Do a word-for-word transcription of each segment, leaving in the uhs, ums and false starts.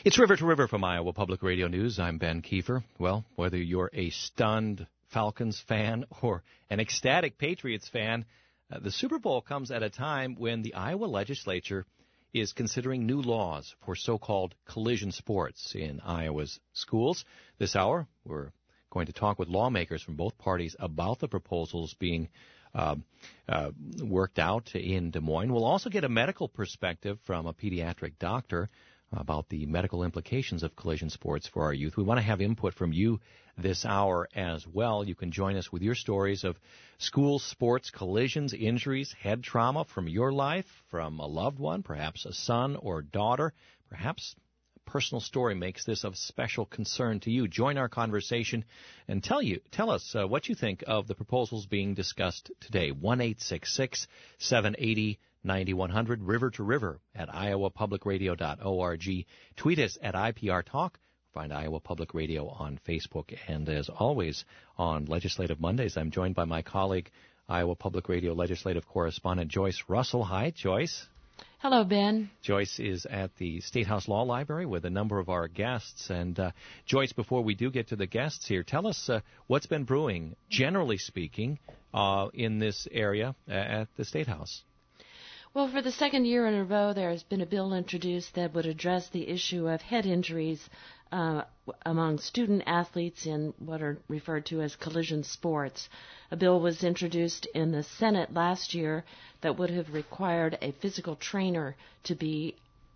It's River to River from Iowa Public Radio News. I'm Ben Kiefer. Well, whether you're a stunned Falcons fan or an ecstatic Patriots fan, uh, the Super Bowl comes at a time when the Iowa legislature is considering new laws for so-called collision sports in Iowa's schools. This hour, we're going to talk with lawmakers from both parties about the proposals being uh, uh, worked out in Des Moines. We'll also get a medical perspective from a pediatric doctor about the medical implications of collision sports for our youth. We want to have input from you this hour as well. You can join us with your stories of school sports collisions, injuries, head trauma from your life, from a loved one, perhaps a son or daughter. Perhaps a personal story makes this of special concern to you. Join our conversation and tell you, tell us uh, what you think of the proposals being discussed today. one eight six six, seven eight zero, ninety-one hundred, River to River at iowa public radio dot org. Tweet us at I P R Talk. Find Iowa Public Radio on Facebook. And as always, on Legislative Mondays, I'm joined by my colleague, Iowa Public Radio Legislative Correspondent Joyce Russell. Hi, Joyce. Hello, Ben. Joyce is at the State House Law Library with a number of our guests. And uh, Joyce, before we do get to the guests here, tell us uh, what's been brewing, generally speaking, uh, in this area at the State House. Well, for the second year in a row, there has been a bill introduced that would address the issue of head injuries uh, among student athletes in what are referred to as collision sports. A bill was introduced in the Senate last year that would have required a physical trainer to be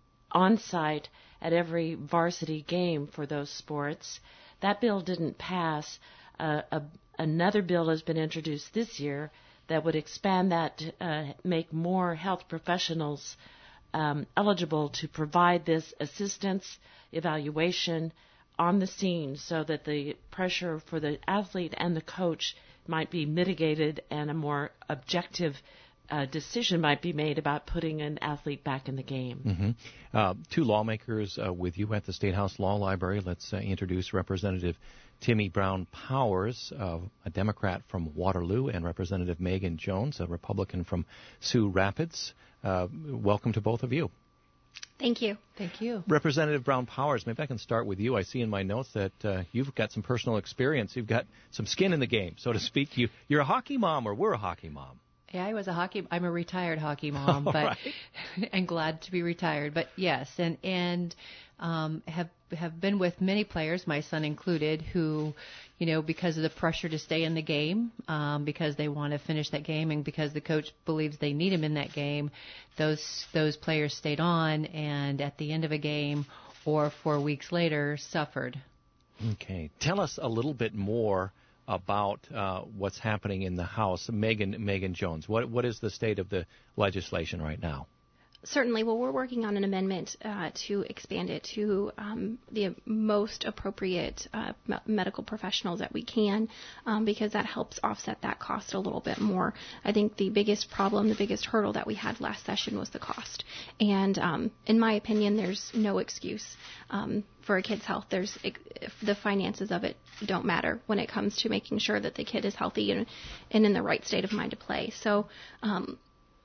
on site at every varsity game for those sports. That bill didn't pass. Uh, a, another bill has been introduced this year that would expand that, uh, make more health professionals um, eligible to provide this assistance, evaluation on the scene so that the pressure for the athlete and the coach might be mitigated and a more objective uh, decision might be made about putting an athlete back in the game. Mm-hmm. Uh, two lawmakers uh, with you at the State House Law Library. Let's uh, introduce Representative Timmy Brown Powers, uh, a Democrat from Waterloo, and Representative Megan Jones, a Republican from Sioux Rapids. Uh, welcome to both of you. Thank you. Thank you. Representative Brown Powers, maybe I can start with you. I see in my notes that uh, you've got some personal experience. You've got some skin in the game, so to speak. You, you're a hockey mom, or we're a hockey mom. Yeah, I was a hockey. I'm a retired hockey mom, but right. and glad to be retired. But yes, and and um, have have been with many players, my son included, who, you know, because of the pressure to stay in the game, um, because they want to finish that game, and because the coach believes they need him in that game, those those players stayed on, and at the end of a game or four weeks later suffered. Okay, tell us a little bit more about uh, what's happening in the House. Megan Megan Jones, what what is the state of the legislation right now? Certainly. Well, we're working on an amendment uh, to expand it to um, the most appropriate uh, me- medical professionals that we can, um, because that helps offset that cost a little bit more. I think the biggest problem, the biggest hurdle that we had last session was the cost. And um, in my opinion, there's no excuse um, for a kid's health. There's the finances of it don't matter when it comes to making sure that the kid is healthy and, and in the right state of mind to play. So um,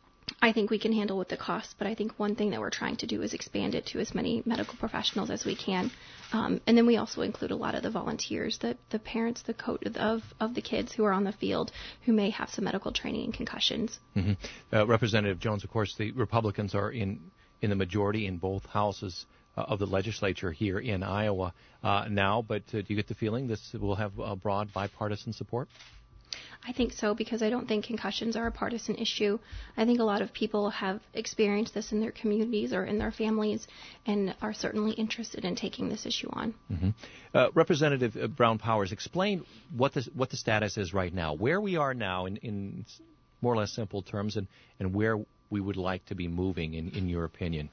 I think we can handle with the cost, but I think one thing that we're trying to do is expand it to as many medical professionals as we can. Um, and then we also include a lot of the volunteers, the, the parents, the coach of, of the kids who are on the field who may have some medical training and concussions. Mm-hmm. Uh, Representative Jones, of course, the Republicans are in, in the majority in both houses uh, of the legislature here in Iowa uh, now, but uh, do you get the feeling this will have uh, broad bipartisan support? I think so, because I don't think concussions are a partisan issue. I think a lot of people have experienced this in their communities or in their families and are certainly interested in taking this issue on. Mm-hmm. Uh, Representative Brown Powers, explain what the, what the status is right now, where we are now in, in more or less simple terms, and, and where we would like to be moving, in, in your opinion.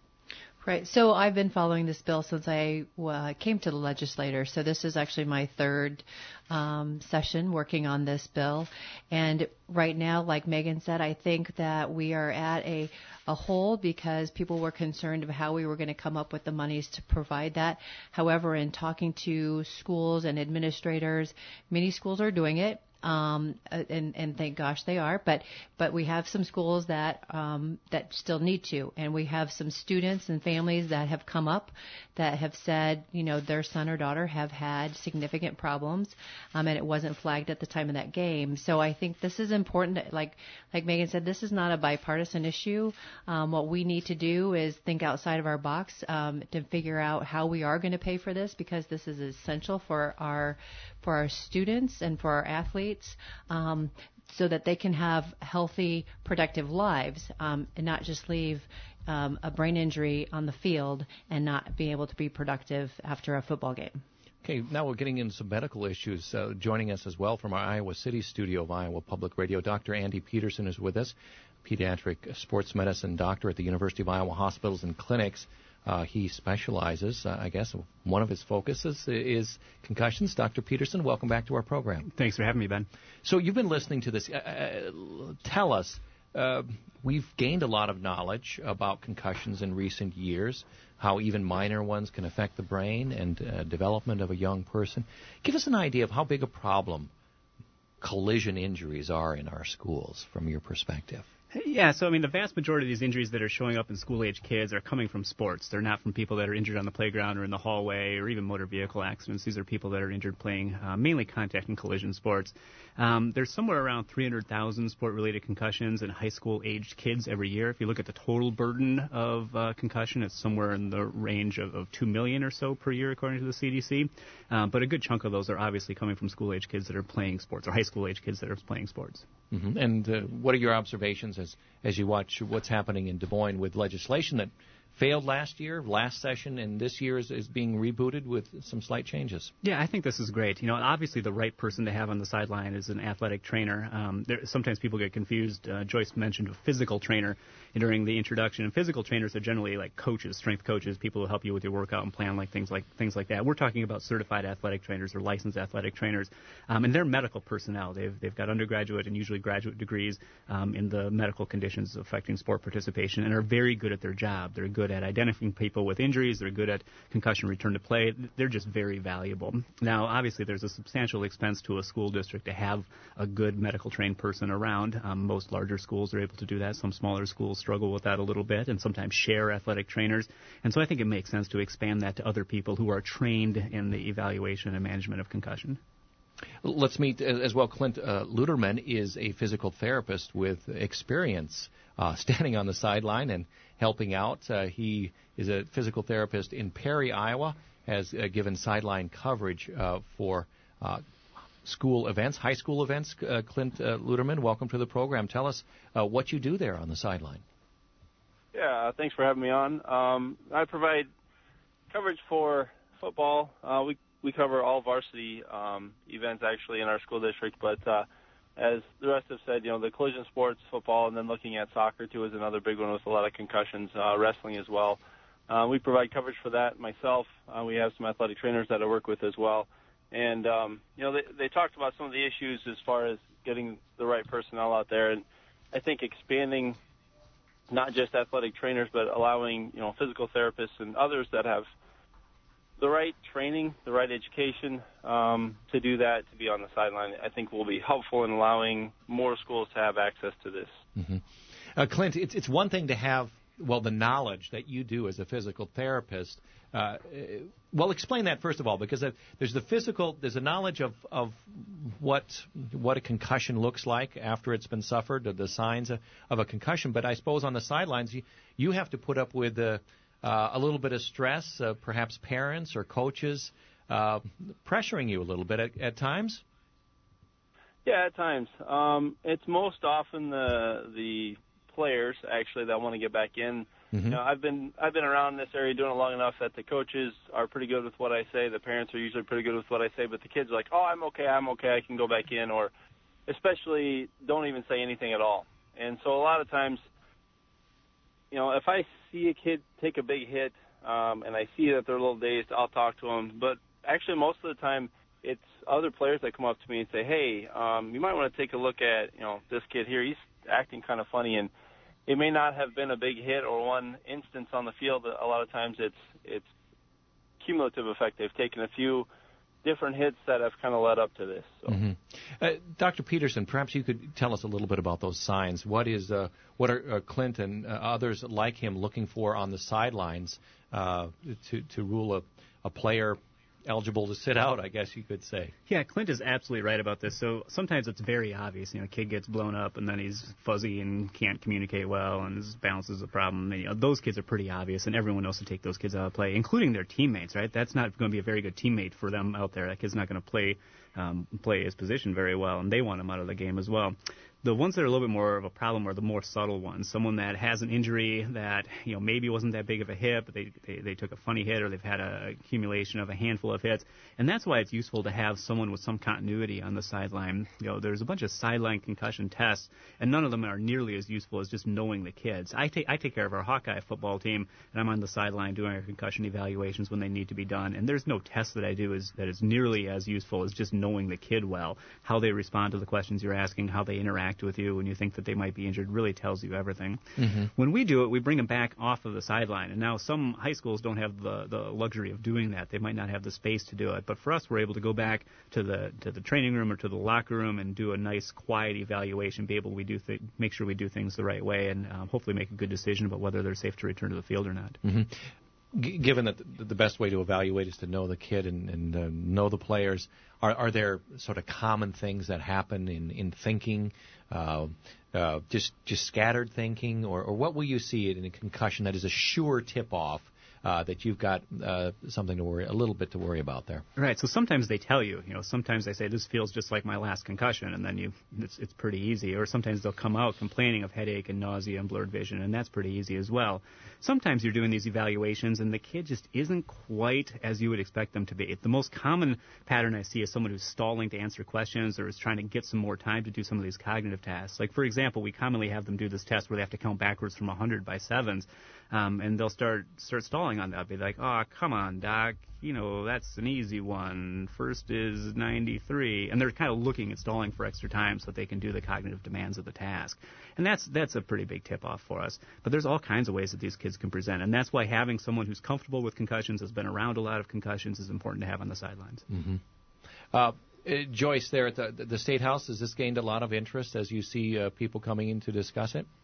Right. So I've been following this bill since I uh, came to the legislature. So this is actually my third um, session working on this bill. And right now, like Megan said, I think that we are at a, a hole because people were concerned of how we were going to come up with the monies to provide that. However, in talking to schools and administrators, many schools are doing it. um, and, and thank gosh they are. But but we have some schools that um, that still need to, and we have some students and families that have come up that have said, you know, their son or daughter have had significant problems, um, and it wasn't flagged at the time of that game. So I think this is important. Like like Megan said, this is not a bipartisan issue. Um, what we need to do is think outside of our box um, to figure out how we are going to pay for this, because this is essential for our for our students and for our athletes, um, so that they can have healthy, productive lives, um, and not just leave um, a brain injury on the field and not be able to be productive after a football game. Okay, now we're getting into some medical issues. Uh, joining us as well from our Iowa City studio of Iowa Public Radio, Doctor Andy Peterson is with us, pediatric sports medicine doctor at the University of Iowa Hospitals and Clinics. Uh, he specializes, uh, I guess, one of his focuses is concussions. Doctor Peterson, welcome back to our program. Thanks for having me, Ben. So you've been listening to this. Uh, tell us, uh, we've gained a lot of knowledge about concussions in recent years, how even minor ones can affect the brain and uh, development of a young person. Give us an idea of how big a problem collision injuries are in our schools from your perspective. Yeah, so I mean, the vast majority of these injuries that are showing up in school-age kids are coming from sports. They're not from people that are injured on the playground or in the hallway or even motor vehicle accidents. These are people that are injured playing uh, mainly contact and collision sports. Um, there's somewhere around three hundred thousand sport-related concussions in high school-aged kids every year. If you look at the total burden of uh, concussion, it's somewhere in the range of, of two million or so per year, according to the C D C. Um, but a good chunk of those are obviously coming from school-age kids that are playing sports, or high school-age kids that are playing sports. Mm-hmm. And uh, what are your observations as as you watch what's happening in Des Moines with legislation that failed last year, last session, and this year is, is being rebooted with some slight changes? Yeah, I think this is great. You know, obviously the right person to have on the sideline is an athletic trainer. Um, there, sometimes people get confused. Uh, Joyce mentioned a physical trainer during the introduction. And physical trainers are generally like coaches, strength coaches, people who help you with your workout and plan, like things like things like that. We're talking about certified athletic trainers or licensed athletic trainers, um, and they're medical personnel. They've they've got undergraduate and usually graduate degrees um, in the medical conditions affecting sport participation, and are very good at their job. They're good at identifying people with injuries. They're good at concussion return to play. They're just very valuable. Now, obviously, there's a substantial expense to a school district to have a good medical trained person around. Um, most larger schools are able to do that. Some smaller schools struggle with that a little bit and sometimes share athletic trainers. And so I think it makes sense to expand that to other people who are trained in the evaluation and management of concussion. Let's meet as well. Clint uh, Luderman is a physical therapist with experience uh, standing on the sideline and helping out. Uh, he is a physical therapist in Perry, Iowa, has uh, given sideline coverage uh, for uh, school events, high school events. Uh, Clint uh, Luderman, welcome to the program. Tell us uh, what you do there on the sideline. Yeah, uh, thanks for having me on. Um, I provide coverage for football. Uh, we we cover all varsity um, events actually in our school district, but uh, as the rest have said, you know, the collision sports, football, and then looking at soccer too is another big one with a lot of concussions. Uh, wrestling as well. Uh, we provide coverage for that myself. Uh, we have some athletic trainers that I work with as well, and um, you know, they, they talked about some of the issues as far as getting the right personnel out there, and I think expanding not just athletic trainers, but allowing, you know, physical therapists and others that have the right training, the right education um, to do that, to be on the sideline, I think will be helpful in allowing more schools to have access to this. Mm-hmm. Uh, Clint, it's, it's one thing to have, well, the knowledge that you do as a physical therapist. Uh, well, explain that first of all, because there's the physical, there's a knowledge of, of what what a concussion looks like after it's been suffered, the signs of, of a concussion. But I suppose on the sidelines, you, you have to put up with uh, uh, a little bit of stress, uh, perhaps parents or coaches uh, pressuring you a little bit at, at times. Yeah, at times. Um, it's most often the the players actually that want to get back in. Mm-hmm. You know, I've been I've been around this area doing it long enough that the coaches are pretty good with what I say. The parents are usually pretty good with what I say, but the kids are like, "Oh, I'm okay, I'm okay, I can go back in," or especially don't even say anything at all. And so a lot of times, you know, if I see a kid take a big hit um, and I see that they're a little dazed, I'll talk to them. But actually, most of the time, it's other players that come up to me and say, "Hey, um, you might want to take a look at, you know, this kid here. He's acting kind of funny." And it may not have been a big hit or one instance on the field. A lot of times it's it's cumulative effect. They've taken a few different hits that have kind of led up to this. So. Mm-hmm. Uh, Doctor Peterson, perhaps you could tell us a little bit about those signs. What is uh, what are uh, Clint and uh, others like him looking for on the sidelines uh, to to rule a, a player eligible to sit out, I guess you could say. Yeah, Clint is absolutely right about this. So sometimes it's very obvious. You know, a kid gets blown up and then he's fuzzy and can't communicate well and his balance is a problem. And, you know, those kids are pretty obvious, and everyone knows to take those kids out of play, including their teammates, right? That's not going to be a very good teammate for them out there. That kid's not going to play um, play his position very well, and they want him out of the game as well. The ones that are a little bit more of a problem are the more subtle ones. Someone that has an injury that, you know, maybe wasn't that big of a hit, but they, they, they took a funny hit, or they've had a accumulation of a handful of hits. And that's why it's useful to have someone with some continuity on the sideline. You know, there's a bunch of sideline concussion tests, and none of them are nearly as useful as just knowing the kids. I take I take care of our Hawkeye football team, and I'm on the sideline doing our concussion evaluations when they need to be done. And there's no test that I do is that is nearly as useful as just knowing the kid well. How they respond to the questions you're asking, how they interact with you when you think that they might be injured, really tells you everything. Mm-hmm. When we do it, we bring them back off of the sideline. And now some high schools don't have the, the luxury of doing that. They might not have the space to do it. But for us, we're able to go back to the to the training room or to the locker room and do a nice, quiet evaluation, be able to we do th- make sure we do things the right way, and um, hopefully make a good decision about whether they're safe to return to the field or not. Mm-hmm. G- given that the, the best way to evaluate is to know the kid and, and uh, know the players, are, are there sort of common things that happen in, in thinking, uh, uh, just just scattered thinking, or, or what will you see in a concussion that is a sure tip-off uh, that you've got uh, something to worry, a little bit to worry about there? Right. So sometimes they tell you, you know, sometimes they say this feels just like my last concussion, and then you, it's it's pretty easy. Or sometimes they'll come out complaining of headache and nausea and blurred vision, and that's pretty easy as well. Sometimes you're doing these evaluations, and the kid just isn't quite as you would expect them to be. The most common pattern I see is someone who's stalling to answer questions or is trying to get some more time to do some of these cognitive tasks. Like, for example, we commonly have them do this test where they have to count backwards from one hundred by sevens, um, and they'll start start stalling on that. Be like, oh, come on, Doc, you know, that's an easy one. First is ninety-three. And they're kind of looking at stalling for extra time so that they can do the cognitive demands of the task. And that's that's a pretty big tip-off for us. But there's all kinds of ways that these kids can present. And that's why having someone who's comfortable with concussions, has been around a lot of concussions, is important to have on the sidelines. Mm-hmm. Uh, uh, Joyce, there at the, the State House, has this gained a lot of interest as you see uh, people coming in to discuss it?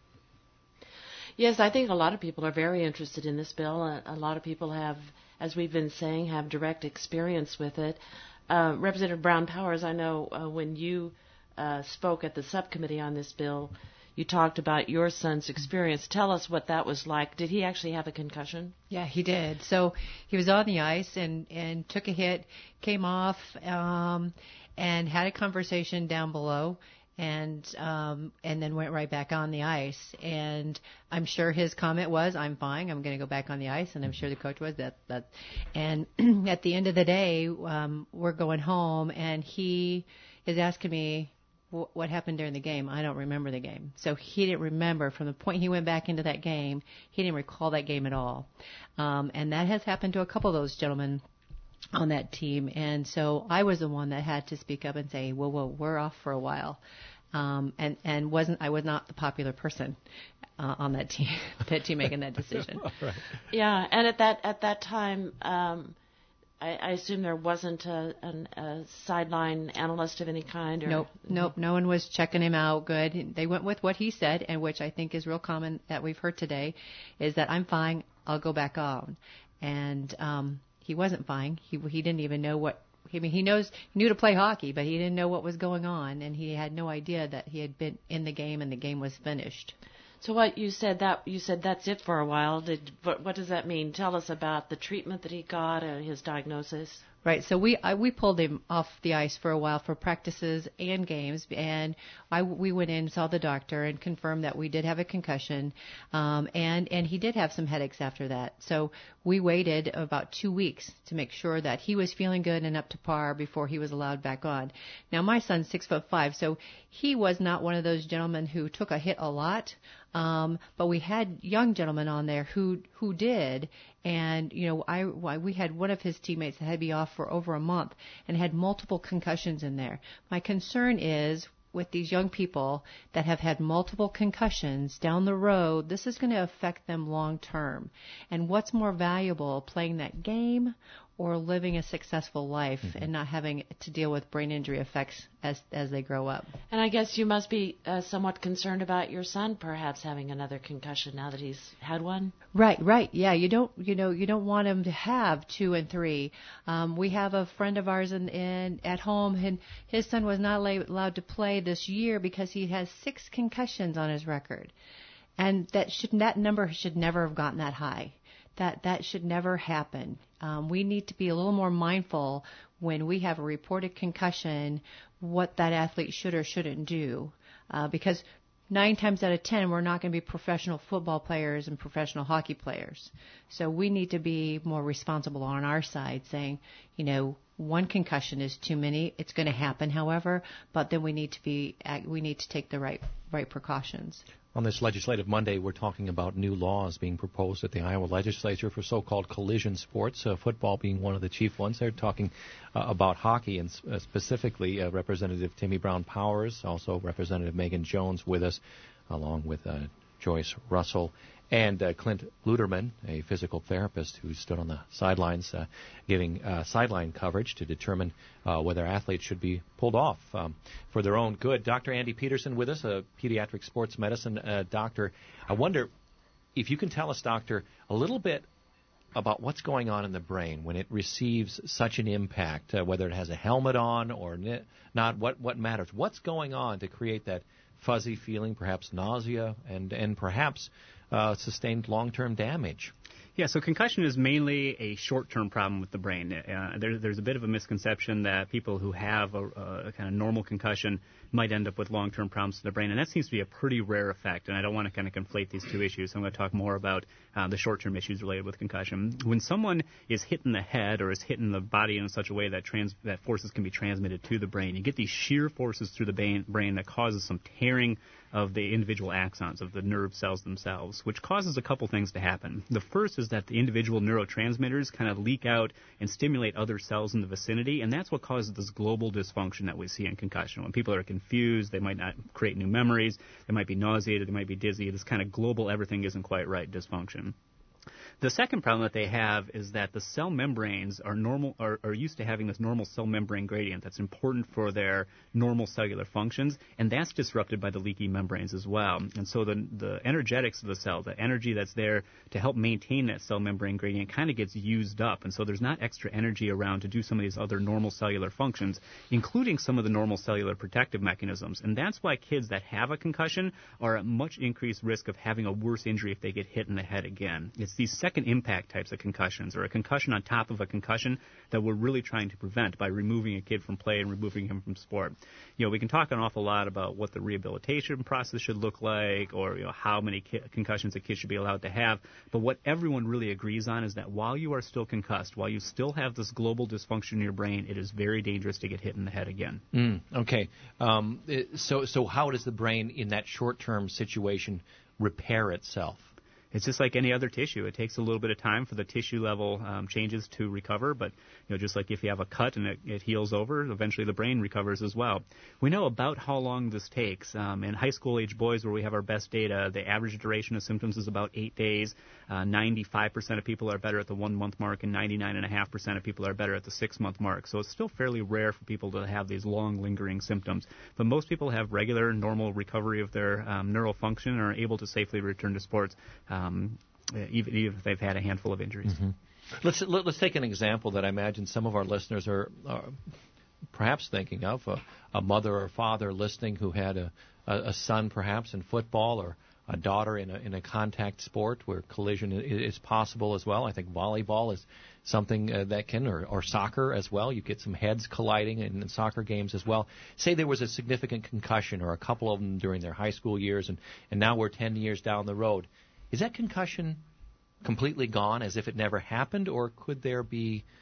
Yes, I think a lot of people are very interested in this bill. A, a lot of people have, as we've been saying, have direct experience with it. Uh, Representative Brown Powers, I know uh, when you uh, spoke at the subcommittee on this bill, you talked about your son's experience. Tell us what that was like. Did he actually have a concussion? Yeah, he did. So he was on the ice and, and took a hit, came off, um, and had a conversation down below. And um, and then went right back on the ice. And I'm sure his comment was, "I'm fine. I'm going to go back on the ice." And I'm sure the coach was that. that. And at the end of the day, um, we're going home, and he is asking me what happened during the game. I don't remember the game. So he didn't remember from the point he went back into that game. He didn't recall that game at all. Um, and that has happened to a couple of those gentlemen on that team. And so I was the one that had to speak up and say, whoa, whoa, we're off for a while. Um, and, and wasn't, I was not the popular person, uh, on that team, that team making that decision. Right. Yeah. And at that, at that time, um, I, I assume there wasn't a, an, a sideline analyst of any kind? Or, nope. Nope. No one was checking him out good. They went with what he said, and which I think is real common that we've heard today, is that I'm fine. I'll go back on. And, um, he wasn't fine. He he didn't even know what. I mean, he knows he knew to play hockey, but he didn't know what was going on, and he had no idea that he had been in the game and the game was finished. So what you said that you said that's it for a while. Did what, what does that mean? Tell us about the treatment that he got and his diagnosis. Right. So we I, we pulled him off the ice for a while for practices and games, and I we went in, saw the doctor, and confirmed that we did have a concussion, um, and and he did have some headaches after that. So we waited about two weeks to make sure that he was feeling good and up to par before he was allowed back on. Now my son's six foot five, so he was not one of those gentlemen who took a hit a lot. Um, but we had young gentlemen on there who who did, and you know, I, I we had one of his teammates that had to be off for over a month and had multiple concussions in there. My concern is with these young people that have had multiple concussions down the road, this is going to affect them long term. And what's more valuable, playing that game or living a successful life mm-hmm. and not having to deal with brain injury effects as as they grow up? And I guess you must be uh, somewhat concerned about your son perhaps having another concussion now that he's had one. Right, right. Yeah, you don't, you know, you don't want him to have two and three. Um, we have a friend of ours in, in at home, and his son was not allowed to play this year because he has six concussions on his record, and that should that number should never have gotten that high. That that should never happen. Um, we need to be a little more mindful when we have a reported concussion, what that athlete should or shouldn't do, uh, because nine times out of ten, we're not going to be professional football players and professional hockey players. So we need to be more responsible on our side, saying, you know, one concussion is too many. It's going to happen, however, but then we need to be we need to take the right right precautions. On this Legislative Monday, we're talking about new laws being proposed at the Iowa Legislature for so-called collision sports, uh, football being one of the chief ones. They're talking uh, about hockey, and uh, specifically uh, Representative Timmy Brown Powers, also Representative Megan Jones with us, along with uh, Joyce Russell, and uh, Clint Luderman, a physical therapist who stood on the sidelines uh, giving uh, sideline coverage to determine uh, whether athletes should be pulled off um, for their own good. Doctor Andy Peterson with us, a pediatric sports medicine uh, doctor. I wonder if you can tell us, doctor, a little bit about what's going on in the brain when it receives such an impact, uh, whether it has a helmet on or not, what, what matters. What's going on to create that fuzzy feeling, perhaps nausea, and, and perhaps uh, sustained long-term damage? Yeah, so concussion is mainly a short-term problem with the brain. Uh, there, there's a bit of a misconception that people who have a, a kind of normal concussion might end up with long-term problems with the brain, and that seems to be a pretty rare effect, and I don't want to kind of conflate these two issues, so I'm going to talk more about uh, the short-term issues related with concussion. When someone is hit in the head or is hit in the body in such a way that trans- that forces can be transmitted to the brain, you get these shear forces through the brain, brain that causes some tearing of the individual axons of the nerve cells themselves, which causes a couple things to happen. The first is that the individual neurotransmitters kind of leak out and stimulate other cells in the vicinity, and that's what causes this global dysfunction that we see in concussion. When people are confused, they might not create new memories, they might be nauseated, they might be dizzy, this kind of global everything isn't quite right dysfunction. The second problem that they have is that the cell membranes are normal are, are used to having this normal cell membrane gradient that's important for their normal cellular functions, and that's disrupted by the leaky membranes as well. And so the the energetics of the cell, the energy that's there to help maintain that cell membrane gradient, kind of gets used up, and so there's not extra energy around to do some of these other normal cellular functions, including some of the normal cellular protective mechanisms. And that's why kids that have a concussion are at much increased risk of having a worse injury if they get hit in the head again. It's these second impact types of concussions, or a concussion on top of a concussion, that we're really trying to prevent by removing a kid from play and removing him from sport. You know, we can talk an awful lot about what the rehabilitation process should look like, or you know, how many ki- concussions a kid should be allowed to have, but what everyone really agrees on is that while you are still concussed, while you still have this global dysfunction in your brain, it is very dangerous to get hit in the head again. Mm, okay. Um, so, so how does the brain in that short-term situation repair itself? It's just like any other tissue. It takes a little bit of time for the tissue level um, changes to recover, but you know, just like if you have a cut and it, it heals over, eventually the brain recovers as well. We know about how long this takes. Um, in high school age boys, where we have our best data, the average duration of symptoms is about eight days. Uh, ninety-five percent of people are better at the one-month mark, and ninety-nine point five percent of people are better at the six-month mark. So it's still fairly rare for people to have these long, lingering symptoms. But most people have regular, normal recovery of their um, neural function and are able to safely return to sports. Um, even, even if they've had a handful of injuries. Mm-hmm. Let's let, let's take an example that I imagine some of our listeners are, are perhaps thinking of, a, a mother or father listening who had a, a, a son perhaps in football, or a daughter in a, in a contact sport where collision is, is possible as well. I think volleyball is something uh, that can, or, or soccer as well. You get some heads colliding in, in soccer games as well. Say there was a significant concussion, or a couple of them during their high school years, and, and now we're ten years down the road. Is that concussion completely gone, as if it never happened, or could there be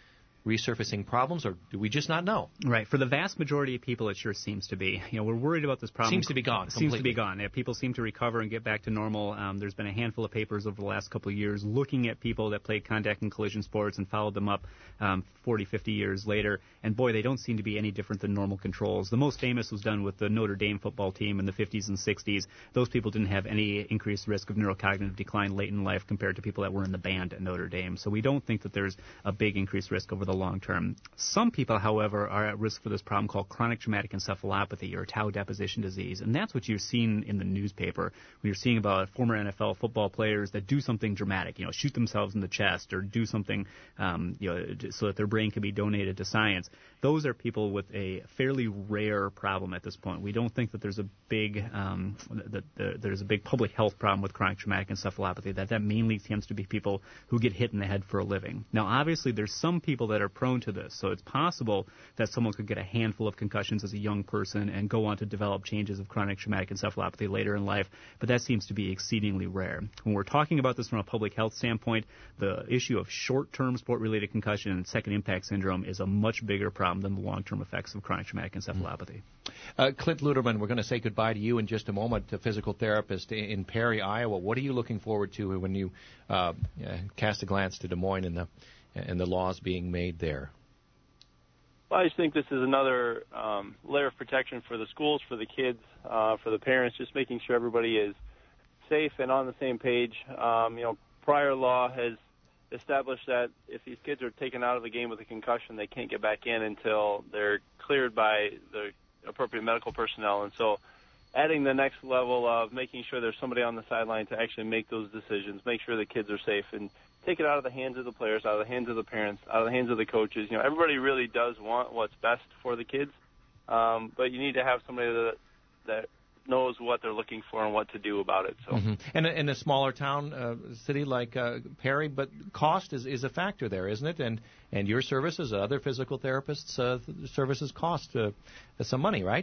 resurfacing problems, or do we just not know? Right. For the vast majority of people, it sure seems to be. You know, we're worried about this problem. Seems to be gone. Seems completely. to be gone. Yeah, people seem to recover and get back to normal. Um, there's been a handful of papers over the last couple of years looking at people that played contact and collision sports and followed them up um, forty, fifty years later. And boy, they don't seem to be any different than normal controls. The most famous was done with the Notre Dame football team in the fifties and sixties. Those people didn't have any increased risk of neurocognitive decline late in life compared to people that were in the band at Notre Dame. So we don't think that there's a big increased risk over the long term. Some people, however, are at risk for this problem called chronic traumatic encephalopathy, or tau deposition disease, and that's what you're seeing in the newspaper when you're seeing about former N F L football players that do something dramatic, you know, shoot themselves in the chest or do something, um, you know, so that their brain can be donated to science. Those are people with a fairly rare problem at this point. We don't think that there's a big um, that the, there's a big public health problem with chronic traumatic encephalopathy. That that mainly tends to be people who get hit in the head for a living. Now, obviously, there's some people that are prone to this. So it's possible that someone could get a handful of concussions as a young person and go on to develop changes of chronic traumatic encephalopathy later in life, but that seems to be exceedingly rare. When we're talking about this from a public health standpoint, the issue of short-term sport-related concussion and second impact syndrome is a much bigger problem than the long-term effects of chronic traumatic encephalopathy. Uh, Clint Luderman, we're going to say goodbye to you in just a moment, a physical therapist in Perry, Iowa. What are you looking forward to when you uh, cast a glance to Des Moines and the, and the laws being made there? Well, I just think this is another um, layer of protection for the schools, for the kids, uh, for the parents, just making sure everybody is safe and on the same page. Um, you know, prior law has established that if these kids are taken out of the game with a concussion, they can't get back in until they're cleared by the appropriate medical personnel. And so adding the next level of making sure there's somebody on the sideline to actually make those decisions, make sure the kids are safe, and take it out of the hands of the players, out of the hands of the parents, out of the hands of the coaches. You know, everybody really does want what's best for the kids, um, but you need to have somebody that that knows what they're looking for and what to do about it. So, mm-hmm. and in a smaller town, uh, city like uh, Perry, but cost is, is a factor there, isn't it? And and your services, other physical therapists' uh, services cost uh, some money, right?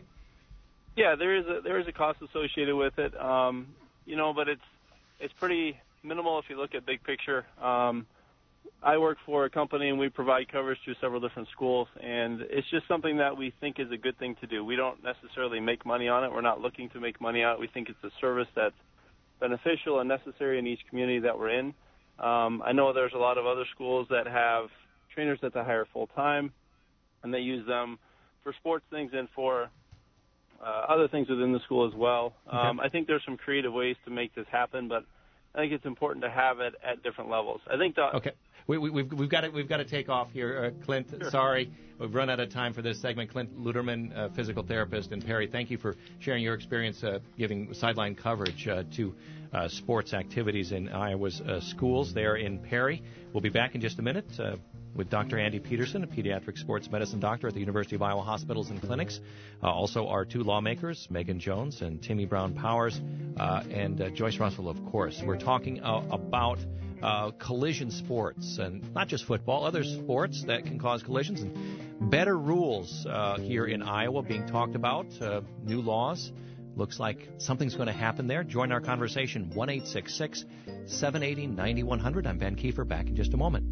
Yeah, there is a there is a cost associated with it, um, you know, but it's it's pretty minimal if you look at big picture. Um, I work for a company and we provide coverage to several different schools, and it's just something that we think is a good thing to do. We don't necessarily make money on it. We're not looking to make money on it. We think it's a service that's beneficial and necessary in each community that we're in. Um, I know there's a lot of other schools that have trainers that they hire full-time, and they use them for sports things and for uh, other things within the school as well. Um, okay. I think there's some creative ways to make this happen, but I think it's important to have it at different levels. I think the okay. We, we, we've we've got to we've got to take off here, uh, Clint. Sure. Sorry, we've run out of time for this segment. Clint Luderman, uh, physical therapist in Perry. Thank you for sharing your experience uh, giving sideline coverage uh, to uh, sports activities in Iowa's uh, schools there in Perry. We'll be back in just a minute uh, with Doctor Andy Peterson, a pediatric sports medicine doctor at the University of Iowa Hospitals and Clinics. Uh, also, our two lawmakers, Megan Jones and Timmy Brown Powers, uh, and uh, Joyce Russell, of course. We're talking uh, about Uh, collision sports, and not just football, other sports that can cause collisions, and better rules uh, here in Iowa being talked about, uh, new laws. Looks like something's going to happen there. Join our conversation, one eight six six, seven eight zero, nine one zero zero. I'm Ben Kiefer, back in just a moment.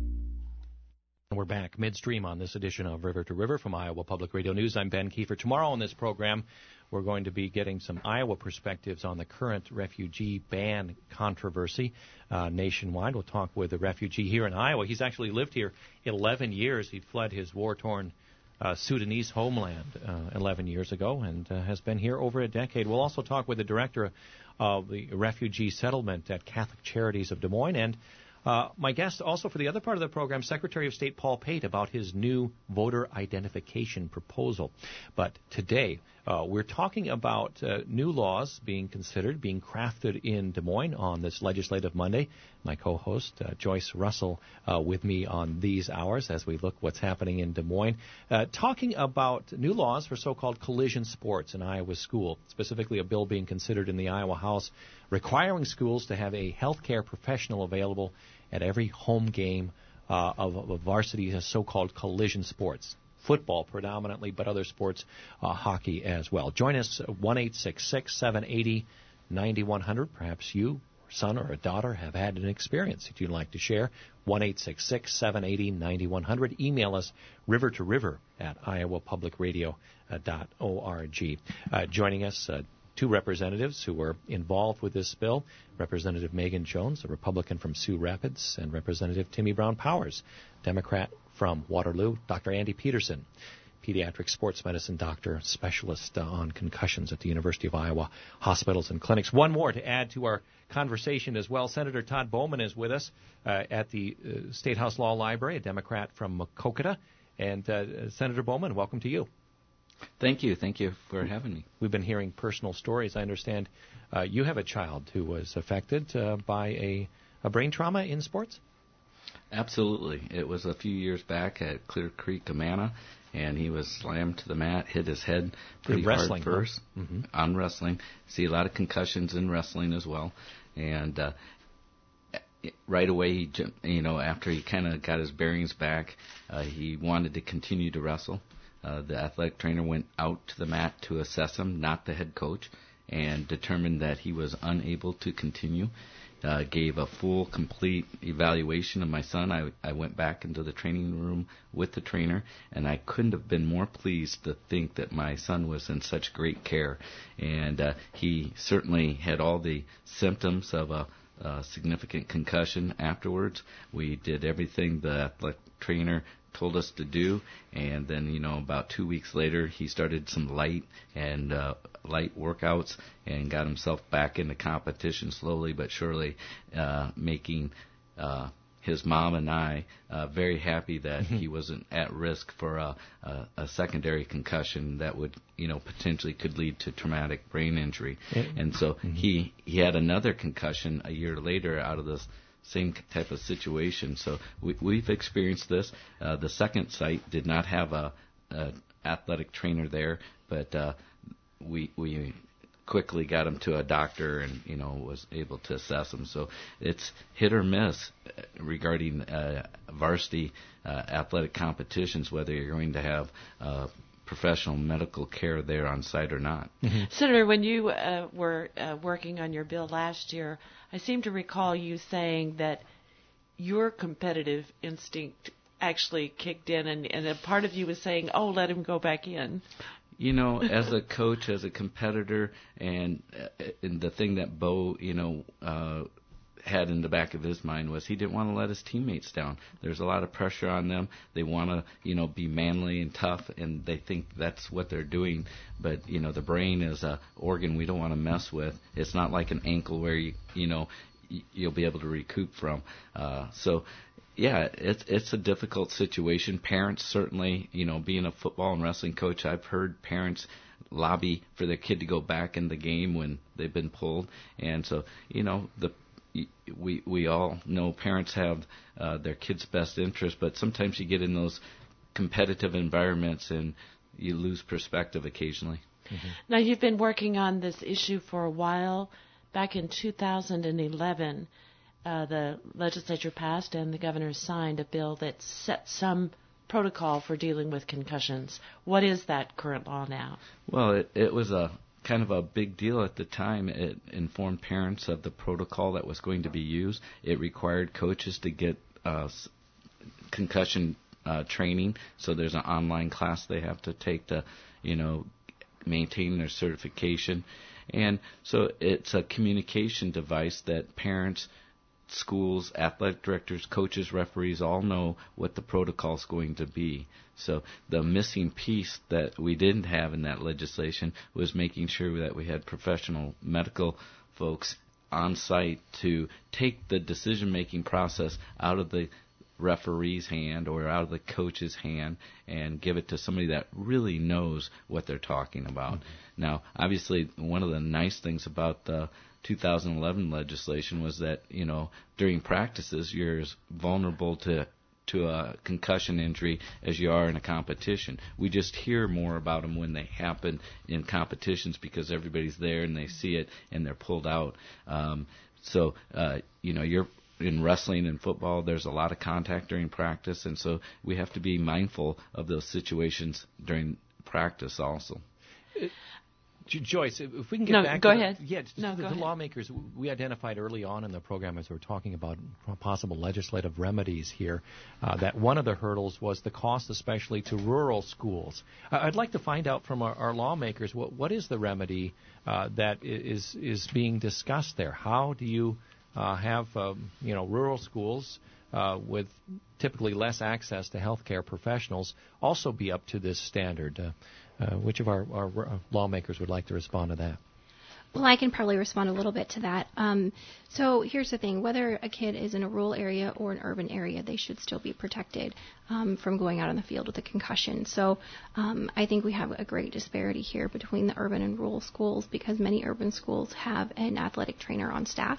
And we're back midstream on this edition of River to River from Iowa Public Radio News. I'm Ben Kiefer. Tomorrow on this program, we're going to be getting some Iowa perspectives on the current refugee ban controversy uh, nationwide. We'll talk with a refugee here in Iowa. He's actually lived here eleven years. He fled his war-torn uh, Sudanese homeland uh, eleven years ago and uh, has been here over a decade. We'll also talk with the director of the refugee settlement at Catholic Charities of Des Moines, and Uh, my guest also for the other part of the program, Secretary of State Paul Pate, about his new voter identification proposal. But today, uh, we're talking about uh, new laws being considered, being crafted in Des Moines on this legislative Monday. My co-host, uh, Joyce Russell, uh, with me on these hours as we look what's happening in Des Moines, uh, talking about new laws for so-called collision sports in Iowa school, specifically a bill being considered in the Iowa House requiring schools to have a healthcare professional available at every home game uh, of, of varsity so-called collision sports. Football predominantly, but other sports, uh, hockey as well. Join us, one eight six six, seven eight zero, nine one zero zero. Perhaps you or son or a daughter have had an experience that you'd like to share, one eight six six, seven eight zero, nine one zero zero. Email us river to river at iowa public radio dot org. Uh, joining us, uh, two representatives who were involved with this bill, Representative Megan Jones, a Republican from Sioux Rapids, and Representative Timmy Brown Powers, Democrat from Waterloo, Doctor Andy Peterson, pediatric sports medicine doctor, specialist uh, on concussions at the University of Iowa hospitals and clinics. One more to add to our conversation as well. Senator Todd Bowman is with us uh, at the uh, State House Law Library, a Democrat from Maquoketa. And uh, Senator Bowman, welcome to you. Thank you. Thank you for having me. We've been hearing personal stories. I understand uh, you have a child who was affected uh, by a, a brain trauma in sports? Absolutely. It was a few years back at Clear Creek, Amana, and he was slammed to the mat, hit his head pretty hard first huh? mm-hmm. on wrestling. See a lot of concussions in wrestling as well. And uh, right away, he, you know, after he kind of got his bearings back, uh, he wanted to continue to wrestle. Uh, the athletic trainer went out to the mat to assess him, not the head coach, and determined that he was unable to continue. Uh, gave a full, complete evaluation of my son. I, I went back into the training room with the trainer, and I couldn't have been more pleased to think that my son was in such great care. And uh, he certainly had all the symptoms of a, a significant concussion afterwards. We did everything the athletic trainer told us to do, and then, you know, about two weeks later, he started some light and uh, light workouts and got himself back into competition slowly but surely, uh, making uh, his mom and I uh, very happy that he wasn't at risk for a, a, a secondary concussion that would, you know, potentially could lead to traumatic brain injury. Mm-hmm. And so mm-hmm. he he had another concussion a year later out of this same type of situation. So we, we've experienced this. Uh, the second site did not have a, a athletic trainer there, but uh, we we quickly got him to a doctor and, you know, was able to assess him. So it's hit or miss regarding uh, varsity uh, athletic competitions, whether you're going to have uh, professional medical care there on site or not. Mm-hmm. Senator, when you uh, were uh, working on your bill last year, I seem to recall you saying that your competitive instinct actually kicked in, and, and a part of you was saying, oh, let him go back in. You know, as a coach, as a competitor, and, uh, and the thing that Bo, you know, uh, had in the back of his mind was he didn't want to let his teammates down. There's a lot of pressure on them. They want to, you know, be manly and tough, and they think that's what they're doing. But, you know, the brain is a organ we don't want to mess with. It's not like an ankle where, you, you know, you'll be able to recoup from. Uh, so, yeah, it's it's a difficult situation. Parents certainly, you know, being a football and wrestling coach, I've heard parents lobby for their kid to go back in the game when they've been pulled. And so, you know, the we we all know parents have uh, their kids' best interest, but sometimes you get in those competitive environments and you lose perspective occasionally. Mm-hmm. Now, you've been working on this issue for a while. Back in two thousand eleven, uh, the legislature passed and the governor signed a bill that set some protocol for dealing with concussions. What is that current law now? Well, it, it was a kind of a big deal at the time. It informed parents of the protocol that was going to be used. It required coaches to get uh, concussion uh, training, so there's an online class they have to take to, you know, maintain their certification. And so it's a communication device that parents, schools, athletic directors, coaches, referees all know what the protocol is going to be. So the missing piece that we didn't have in that legislation was making sure that we had professional medical folks on site to take the decision-making process out of the referee's hand or out of the coach's hand and give it to somebody that really knows what they're talking about. Mm-hmm. Now, obviously, one of the nice things about the two thousand eleven legislation was that, you know, during practices, you're as vulnerable to to a concussion injury as you are in a competition. We just hear more about them when they happen in competitions because everybody's there and they see it and they're pulled out. Um, so, uh, you know, you're in wrestling and football, there's a lot of contact during practice, and so we have to be mindful of those situations during practice also. Joyce, if we can get no, back go to ahead. The, yeah, just no, the, go the ahead. lawmakers, we identified early on in the program as we were talking about possible legislative remedies here, uh, that one of the hurdles was the cost, especially to rural schools. Uh, I'd like to find out from our, our lawmakers what what is the remedy uh, that is is being discussed there. How do you uh, have um, you know rural schools uh, with typically less access to healthcare professionals also be up to this standard? Uh, Uh, which of our, our lawmakers would like to respond to that? Well, I can probably respond a little bit to that. Um, so here's the thing. Whether a kid is in a rural area or an urban area, they should still be protected um, from going out on the field with a concussion. So um, I think we have a great disparity here between the urban and rural schools because many urban schools have an athletic trainer on staff.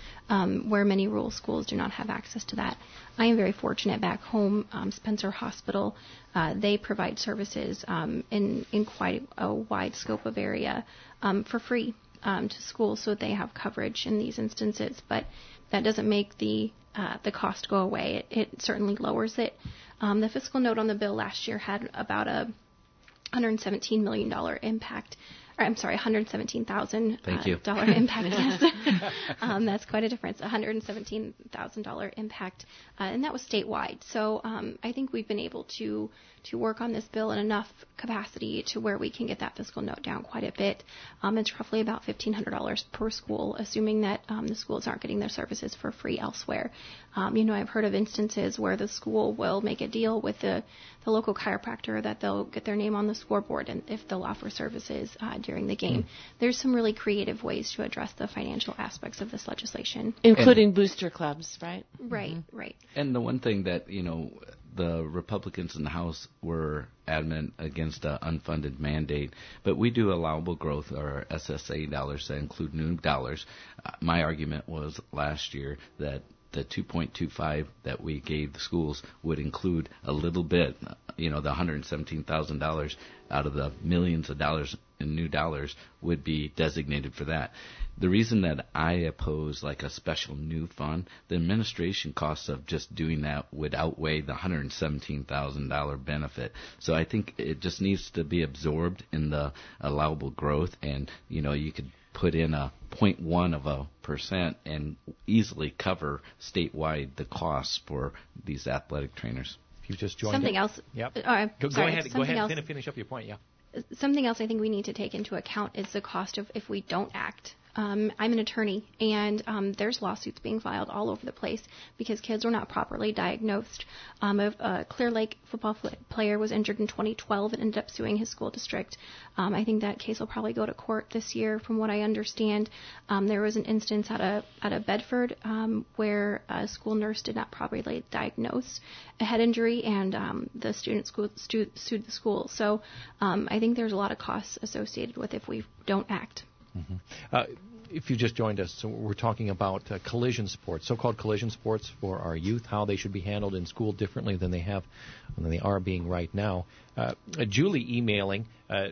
Um, where many rural schools do not have access to that. I am very fortunate back home, um, Spencer Hospital, uh, they provide services um, in, in quite a wide scope of area um, for free um, to schools, so they have coverage in these instances, but that doesn't make the uh, the cost go away. It, it certainly lowers it. Um, the fiscal note on the bill last year had about a one hundred seventeen million dollars impact. Or, I'm sorry, one hundred seventeen thousand dollars uh, dollar impact. Yes. um, that's quite a difference, one hundred seventeen thousand dollars impact, uh, and that was statewide. So um, I think we've been able to to work on this bill in enough capacity to where we can get that fiscal note down quite a bit. Um, it's roughly about fifteen hundred dollars per school, assuming that um, the schools aren't getting their services for free elsewhere. Um, you know, I've heard of instances where the school will make a deal with the, the local chiropractor that they'll get their name on the scoreboard and if they'll offer services uh, during the game. Mm. There's some really creative ways to address the financial aspects of this legislation. Including and, booster clubs, right? Right, mm-hmm. right. And the one thing that, you know, the Republicans in the House were adamant against an unfunded mandate, but we do allowable growth, or S S A dollars that include new dollars. Uh, my argument was last year that the two point two five that we gave the schools would include a little bit, you know, the one hundred seventeen thousand dollars out of the millions of dollars in new dollars would be designated for that. The reason that I oppose like a special new fund, the administration costs of just doing that would outweigh the one hundred seventeen thousand dollars benefit. So I think it just needs to be absorbed in the allowable growth, and, you know, you could put in a zero point one of a percent and easily cover statewide the costs for these athletic trainers. If you just joined something it. else. Yep. Uh, go, sorry, go ahead. Go ahead. Else, finish up your point. Yeah. Something else I think we need to take into account is the cost of if we don't act. Um, I'm an attorney, and um, there's lawsuits being filed all over the place because kids were not properly diagnosed. Um, a, a Clear Lake football fl- player was injured in twenty twelve and ended up suing his school district. Um, I think that case will probably go to court this year, from what I understand. Um, there was an instance out of out of Bedford um, where a school nurse did not properly diagnose a head injury, and um, the student school stu- sued the school. So um, I think there's a lot of costs associated with if we don't act. Mm-hmm. Uh, if you just joined us, so we're talking about uh, collision sports, so-called collision sports for our youth, how they should be handled in school differently than they have, than they are being right now. Uh, uh, Julie emailing, uh,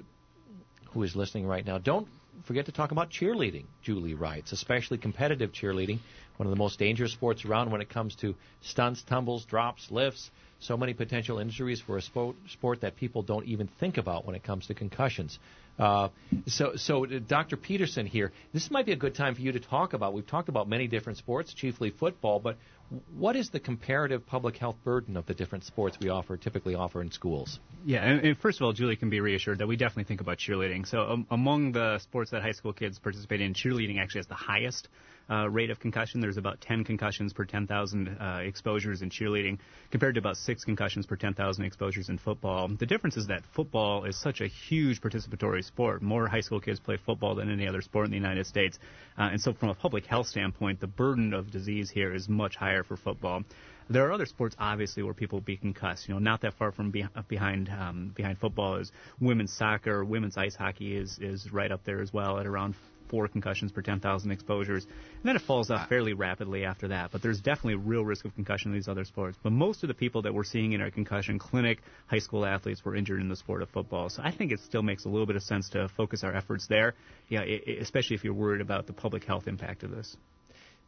who is listening right now, don't forget to talk about cheerleading, Julie writes, especially competitive cheerleading, one of the most dangerous sports around when it comes to stunts, tumbles, drops, lifts. So many potential injuries for a sport, sport that people don't even think about when it comes to concussions. Uh, so, so uh, Doctor Peterson here, this might be a good time for you to talk about. We've talked about many different sports, chiefly football, but what is the comparative public health burden of the different sports we offer, typically offer in schools? Yeah, and, and first of all, Julie can be reassured that we definitely think about cheerleading. So um, among the sports that high school kids participate in, cheerleading actually has the highest Uh, rate of concussion. There's about ten concussions per ten thousand uh, exposures in cheerleading, compared to about six concussions per ten thousand exposures in football. The difference is that football is such a huge participatory sport. More high school kids play football than any other sport in the United States. Uh, and so from a public health standpoint, the burden of disease here is much higher for football. There are other sports, obviously, where people will be concussed. You know, not that far from be- behind um, behind football is women's soccer. Women's ice hockey is, is right up there as well at around four concussions per ten thousand exposures. And then it falls off fairly rapidly after that. But there's definitely a real risk of concussion in these other sports. But most of the people that we're seeing in our concussion clinic, high school athletes, were injured in the sport of football. So I think it still makes a little bit of sense to focus our efforts there, yeah, it, it, especially if you're worried about the public health impact of this.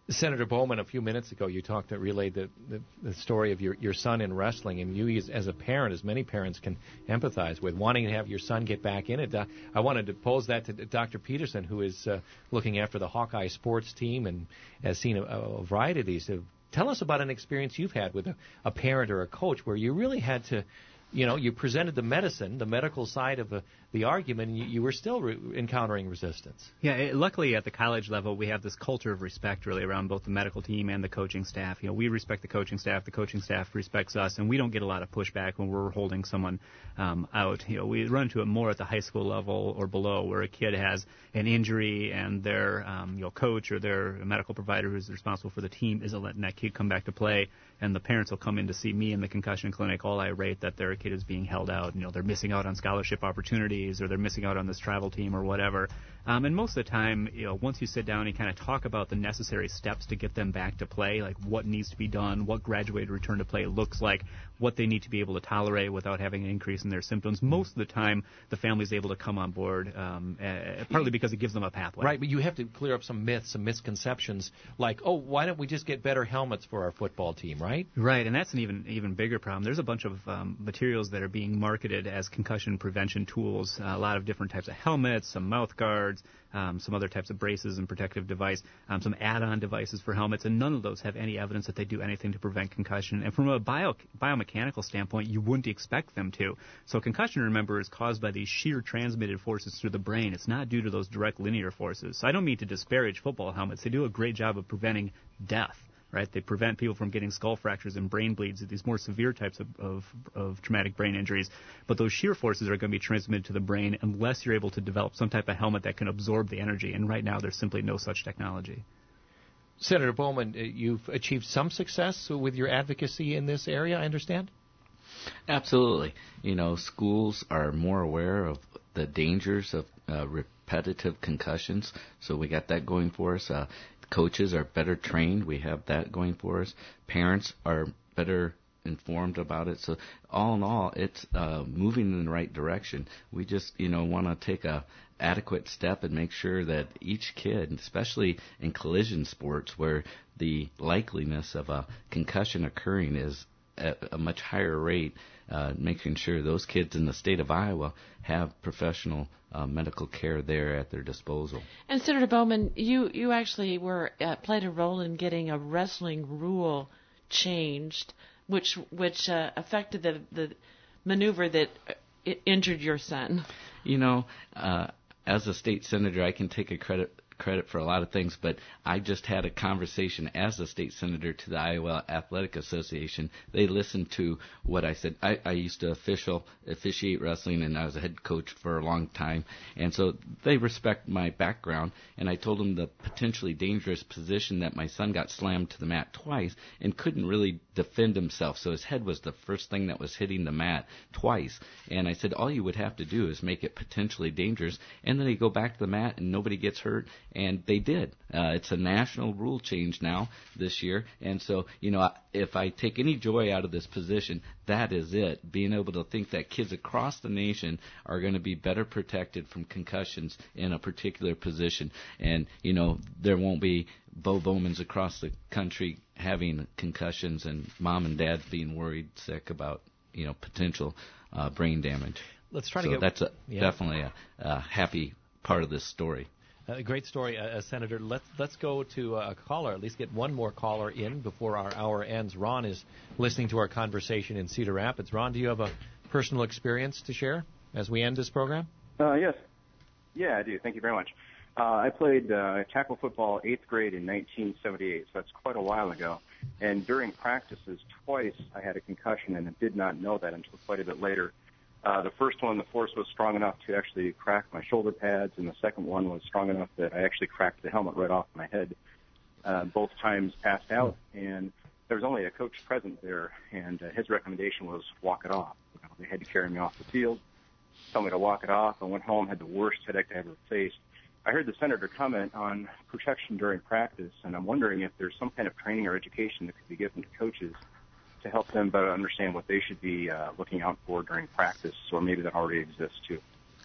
Senator Bowman, a few minutes ago, you talked, uh, relayed the, the, the story of your, your son in wrestling, and you as, as a parent, as many parents can empathize with, wanting to have your son get back in it. Uh, I wanted to pose that to Doctor Peterson, who is uh, looking after the Hawkeye sports team and has seen a, a variety of these. Uh, tell us about an experience you've had with a, a parent or a coach where you really had to, you know, you presented the medicine, the medical side of the, the argument, and you, you were still re- encountering resistance. Yeah, it, luckily at the college level, we have this culture of respect really around both the medical team and the coaching staff. You know, we respect the coaching staff, the coaching staff respects us, and we don't get a lot of pushback when we're holding someone um, out. You know, we run into it more at the high school level or below, where a kid has an injury and their um, you know coach or their medical provider who's responsible for the team isn't letting that kid come back to play, and the parents will come in to see me in the concussion clinic all irate that their kid is being held out. You know, they're missing out on scholarship opportunities, or they're missing out on this travel team, or whatever. Um, and most of the time, you know, once you sit down and kind of talk about the necessary steps to get them back to play, like what needs to be done, what graduated return to play looks like, what they need to be able to tolerate without having an increase in their symptoms, most of the time the family's able to come on board, um, uh, partly because it gives them a pathway. Right, but you have to clear up some myths, some misconceptions, like, oh, why don't we just get better helmets for our football team, right? Right, and that's an even even bigger problem. There's a bunch of um, materials that are being marketed as concussion prevention tools, uh, a lot of different types of helmets, some mouth guards, um, some other types of braces and protective device, um, some add-on devices for helmets, and none of those have any evidence that they do anything to prevent concussion. And from a bio, biomechanical standpoint, you wouldn't expect them to. So concussion, remember, is caused by these shear transmitted forces through the brain. It's not due to those direct linear forces. So I don't mean to disparage football helmets. They do a great job of preventing death. Right, they prevent people from getting skull fractures and brain bleeds, these more severe types of, of, of traumatic brain injuries. But those shear forces are going to be transmitted to the brain unless you're able to develop some type of helmet that can absorb the energy. And right now, there's simply no such technology. Senator Bowman, you've achieved some success with your advocacy in this area, I understand? Absolutely. You know, schools are more aware of the dangers of uh, repetitive concussions, so we got that going for us. Uh, coaches are better trained. We have that going for us. Parents are better informed about it. So all in all, it's uh, moving in the right direction. We just, you know, want to take a adequate step and make sure that each kid, especially in collision sports where the likeliness of a concussion occurring is at a much higher rate, uh, making sure those kids in the state of Iowa have professional uh, medical care there at their disposal. And Senator Bowman, you, you actually were uh, played a role in getting a wrestling rule changed, which which uh, affected the the maneuver that uh, injured your son. You know, uh, as a state senator, I can take a credit credit for a lot of things, but I just had a conversation as a state senator to the Iowa Athletic Association. They listened to what I said. I, I used to official officiate wrestling, and I was a head coach for a long time, and so they respect my background. And I told them the potentially dangerous position that my son got slammed to the mat twice and couldn't really defend himself, so his head was the first thing that was hitting the mat twice. And I said, all you would have to do is make it potentially dangerous, and then they go back to the mat and nobody gets hurt. And they did. Uh, it's a national rule change now this year. And so, you know, if I take any joy out of this position, that is it. Being able to think that kids across the nation are going to be better protected from concussions in a particular position. And, you know, there won't be Bo Bowmans across the country having concussions and mom and dad being worried sick about, you know, potential uh, brain damage. Let's try so to get... that's a, yeah. definitely a, a happy part of this story. A uh, great story, uh, Senator. Let's let's go to a caller. At least get one more caller in before our hour ends. Ron is listening to our conversation in Cedar Rapids. Ron, do you have a personal experience to share as we end this program? Uh, yes. Yeah, I do. Thank you very much. Uh, I played uh, tackle football eighth grade in nineteen seventy-eight, so that's quite a while ago. And during practices, twice I had a concussion, and I did not know that until quite a bit later. Uh, the first one, the force was strong enough to actually crack my shoulder pads, and the second one was strong enough that I actually cracked the helmet right off my head. Uh, both times passed out, and there was only a coach present there, and uh, his recommendation was walk it off. You know, they had to carry me off the field, tell me to walk it off. I went home, had the worst headache I ever faced. I heard the senator comment on protection during practice, and I'm wondering if there's some kind of training or education that could be given to coaches to help them better understand what they should be uh, looking out for during practice, or maybe that already exists too.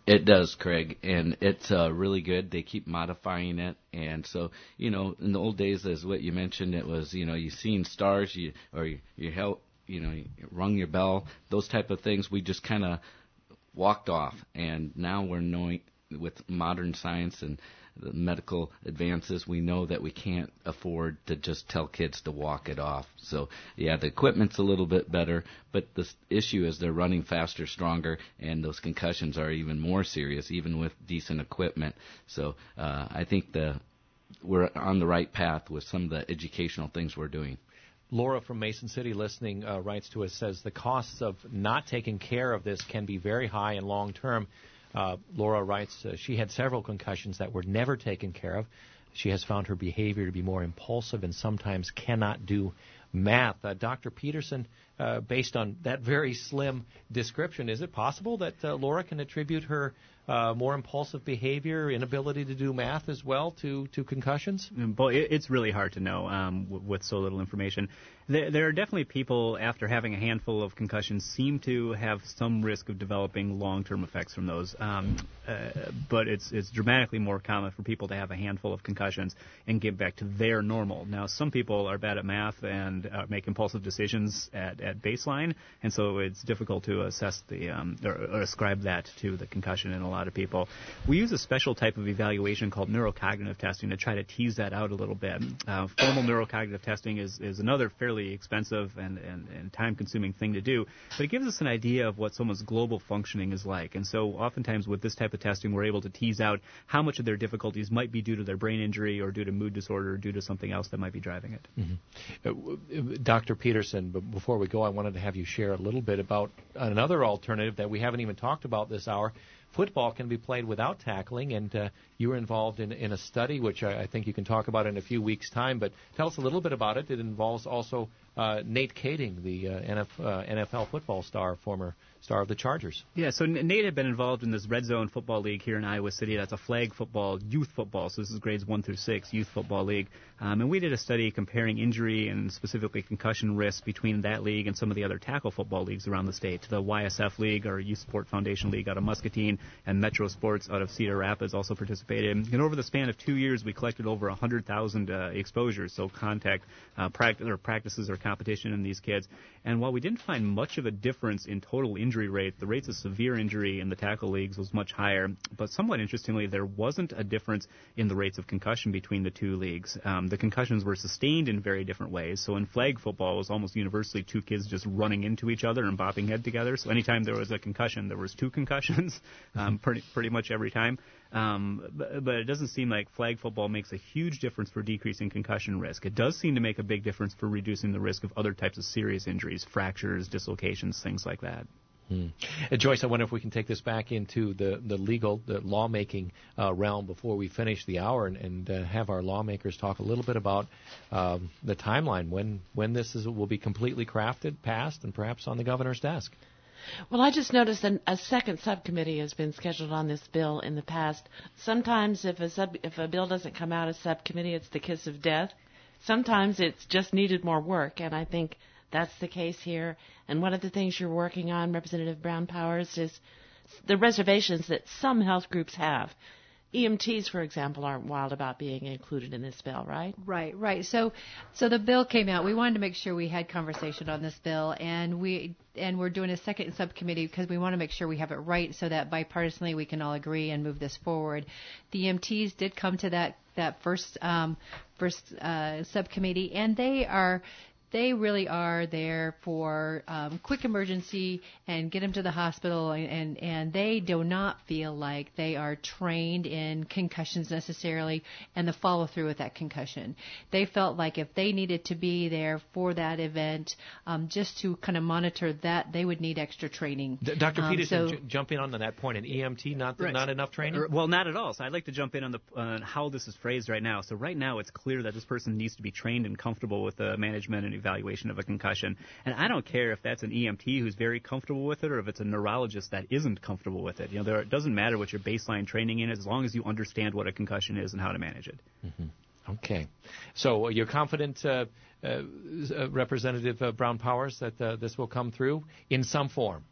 It does, Craig, and it's uh, really good. They keep modifying it, and so, you know, in the old days, as what you mentioned, it was, you know, you seen stars, you or you, you help, you know, you rung your bell, those type of things. We just kind of walked off, and now we're knowing with modern science and the medical advances, we know that we can't afford to just tell kids to walk it off. So, yeah, the equipment's a little bit better, but the issue is they're running faster, stronger, and those concussions are even more serious, even with decent equipment. So uh, I think the we're on the right path with some of the educational things we're doing. Laura from Mason City listening uh, writes to us, says the costs of not taking care of this can be very high and long-term. Uh, Laura writes uh, she had several concussions that were never taken care of. She has found her behavior to be more impulsive and sometimes cannot do math. Uh, Doctor Peterson, uh, based on that very slim description, is it possible that uh, Laura can attribute her uh, more impulsive behavior, inability to do math as well to, to concussions? Boy, it's really hard to know um, w- with so little information. There, there are definitely people, after having a handful of concussions, seem to have some risk of developing long-term effects from those. Um, uh, but it's it's dramatically more common for people to have a handful of concussions and get back to their normal. Now, some people are bad at math and uh, make impulsive decisions at, at baseline, and so it's difficult to assess the um, or, or ascribe that to the concussion in a lot of people. We use a special type of evaluation called neurocognitive testing to try to tease that out a little bit. Uh, formal neurocognitive testing is, is another fairly expensive and, and, and time-consuming thing to do, but it gives us an idea of what someone's global functioning is like. And so oftentimes with this type of testing, we're able to tease out how much of their difficulties might be due to their brain injury or due to mood disorder or due to something else that might be driving it. Mm-hmm. Uh, Doctor Peterson, but before we go, I wanted to have you share a little bit about another alternative that we haven't even talked about this hour. Football can be played without tackling, and uh, you were involved in, in a study, which I, I think you can talk about in a few weeks' time. But tell us a little bit about it. It involves also uh, Nate Kading, the uh, N F, uh, N F L football star, former star of the Chargers. Yeah, so Nate had been involved in this Red Zone Football League here in Iowa City. That's a flag football, youth football, so this is grades one through six, youth football league. Um, and we did a study comparing injury and specifically concussion risk between that league and some of the other tackle football leagues around the state. The Y S F League, or Youth Sport Foundation League out of Muscatine, and Metro Sports out of Cedar Rapids also participated. And over the span of two years, we collected over one hundred thousand uh, exposures, so contact, uh, practice, or practices or competition in these kids. And while we didn't find much of a difference in total injury rate, the rates of severe injury in the tackle leagues was much higher. But somewhat interestingly, there wasn't a difference in the rates of concussion between the two leagues. Um, the concussions were sustained in very different ways. So in flag football, it was almost universally two kids just running into each other and bopping head together. So anytime there was a concussion, there was two concussions, um, pretty pretty much every time. Um, but, but it doesn't seem like flag football makes a huge difference for decreasing concussion risk. It does seem to make a big difference for reducing the risk of other types of serious injuries, fractures, dislocations, things like that. Hmm. Uh, Joyce, I wonder if we can take this back into the, the legal, the lawmaking uh, realm before we finish the hour and, and uh, have our lawmakers talk a little bit about um, the timeline, when, when this is, will be completely crafted, passed, and perhaps on the governor's desk. Well, I just noticed that a second subcommittee has been scheduled on this bill in the past. Sometimes if a sub, if a bill doesn't come out of subcommittee, it's the kiss of death. Sometimes it's just needed more work, and I think that's the case here. And one of the things you're working on, Representative Brown Powers, is the reservations that some health groups have. E M Ts, for example, aren't wild about being included in this bill, right? Right, right. So, so the bill came out. We wanted to make sure we had conversation on this bill, and we and we're doing a second subcommittee because we want to make sure we have it right, so that bipartisanly we can all agree and move this forward. The E M Ts did come to that that first um, first uh, subcommittee, and they are. They really are there for um, quick emergency and get them to the hospital, and, and, and they do not feel like they are trained in concussions necessarily and the follow-through with that concussion. They felt like if they needed to be there for that event, um, just to kind of monitor that, they would need extra training. D- Doctor Um, Peterson, so, j- jumping on that point, an E M T, not Right. not enough training? Well, not at all. So I'd like to jump in on the on how this is phrased right now. So right now, it's clear that this person needs to be trained and comfortable with the management and evaluation of a concussion. And I don't care if that's an E M T who's very comfortable with it or if it's a neurologist that isn't comfortable with it. You know, there, it doesn't matter what your baseline training in is, as long as you understand what a concussion is and how to manage it. Mm-hmm. Okay. So uh, you're confident, uh, uh, uh, Representative uh, Brown Powers, that uh, this will come through in some form?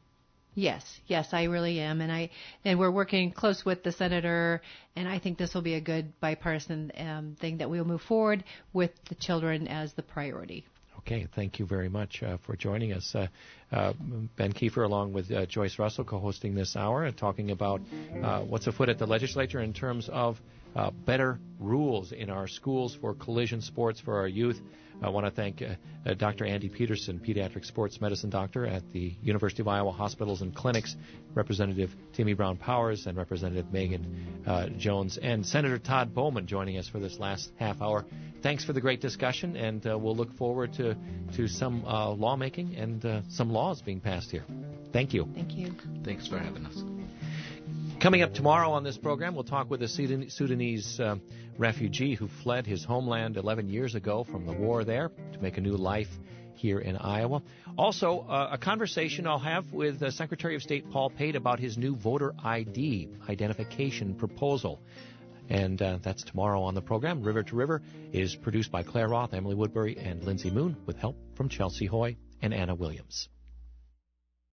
Yes, yes, I really am, and I and we're working close with the senator, and I think this will be a good bipartisan um, thing that we'll move forward with the children as the priority. Okay, thank you very much uh, for joining us. Uh, uh, Ben Kiefer, along with uh, Joyce Russell, co-hosting this hour and talking about uh, what's afoot at the legislature in terms of uh, better rules in our schools for collision sports for our youth. I want to thank uh, uh, Doctor Andy Peterson, pediatric sports medicine doctor at the University of Iowa Hospitals and Clinics, Representative Timmy Brown Powers, and Representative Megan uh, Jones, and Senator Todd Bowman joining us for this last half hour. Thanks for the great discussion, and uh, we'll look forward to, to some uh, lawmaking and uh, some laws being passed here. Thank you. Thank you. Thanks for having us. Coming up tomorrow on this program, we'll talk with a Sudanese uh, refugee who fled his homeland eleven years ago from the war there to make a new life here in Iowa. Also, uh, a conversation I'll have with uh, Secretary of State Paul Pate about his new voter I D identification proposal. And uh, that's tomorrow on the program. River to River is produced by Claire Roth, Emily Woodbury, and Lindsay Moon with help from Chelsea Hoy and Anna Williams.